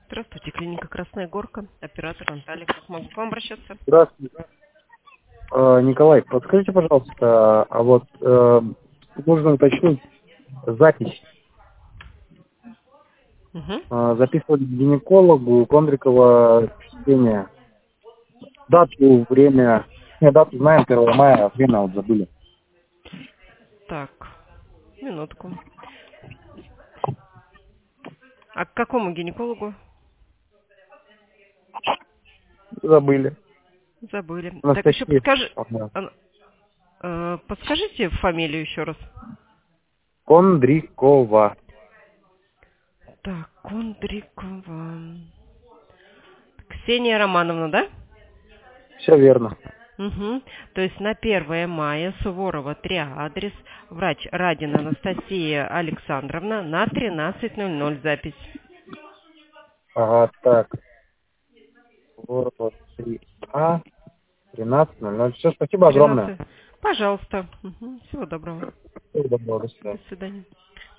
Здравствуйте, клиника Красная Горка, оператор Наталья. Как могу к вам обращаться? Здравствуйте. Николай, подскажите, пожалуйста, нужно уточнить запись. Угу. Записывали к гинекологу Кондрикова Ксения. Дату, время. Не, дату знаем, 1 мая, время вот забыли. Так, минутку. А к какому гинекологу? Забыли. Забыли. Так, еще Анастасия. Ага. подскажите фамилию еще раз. Кондрикова. Так, Кондрикова. Ксения Романовна, да? Все верно. Угу. То есть на 1 мая Суворова 3 адрес. Врач Радина Анастасия Александровна на 13:00 запись. Ага, так. Вот, 3А, 13:00. Все, спасибо огромное. 13. Пожалуйста. Угу. Всего доброго. Всего доброго, до свидания. До свидания.